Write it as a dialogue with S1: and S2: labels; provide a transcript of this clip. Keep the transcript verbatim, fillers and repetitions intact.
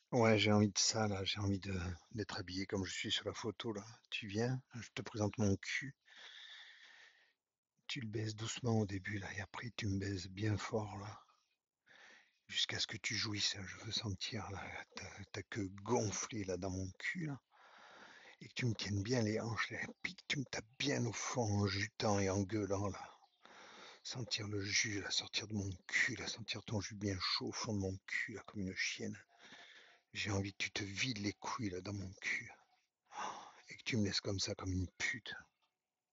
S1: Ouais, j'ai envie de ça là, j'ai envie de d'être habillé comme je suis sur la photo là. Tu viens? Je te présente mon cul. Tu le baises doucement au début là, et après tu me baises bien fort là, jusqu'à ce que tu jouisses. Je veux sentir là, ta, ta queue gonflée là dans mon cul là, et que tu me tiennes bien les hanches là, et puis que tu me tapes bien au fond en jutant et en gueulant là. Sentir le jus là, sortir de mon cul là, sentir ton jus bien chaud au fond de mon cul là, comme une chienne. J'ai envie que tu te vides les couilles là dans mon cul et que tu me laisses comme ça, comme une pute.